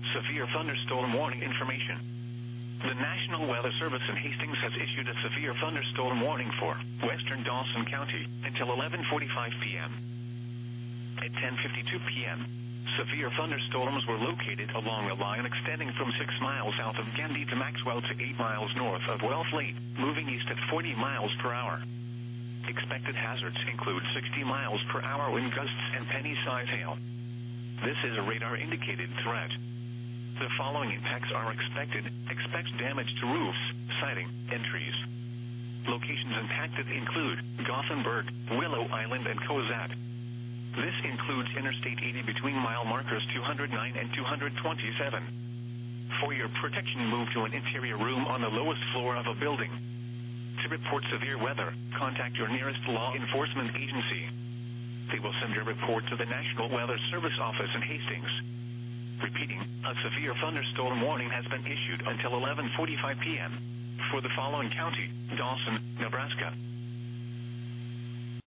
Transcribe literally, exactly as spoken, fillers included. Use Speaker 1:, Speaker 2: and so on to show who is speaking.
Speaker 1: severe thunderstorm warning information. The National Weather Service in Hastings has issued a severe thunderstorm warning for western Dawson County until eleven forty-five p.m. At ten fifty-two p.m., severe thunderstorms were located along a line extending from six miles south of Gandy to Maxwell to eight miles north of Wellfleet, moving east at forty miles per hour. Expected hazards include sixty miles per hour wind gusts and penny-size hail. This is a radar-indicated threat. The following impacts are expected. Expect damage to roofs, siding, and trees. Locations impacted include Gothenburg, Willow Island, and Cozad. This includes Interstate eighty between mile markers two oh nine and two twenty-seven. For your protection, move to an interior room on the lowest floor of a building. To report severe weather, contact your nearest law enforcement agency. They will send your report to the National Weather Service office in Hastings. Repeating, a severe thunderstorm warning has been issued until eleven forty-five p.m. for the following county: Dawson, Nebraska,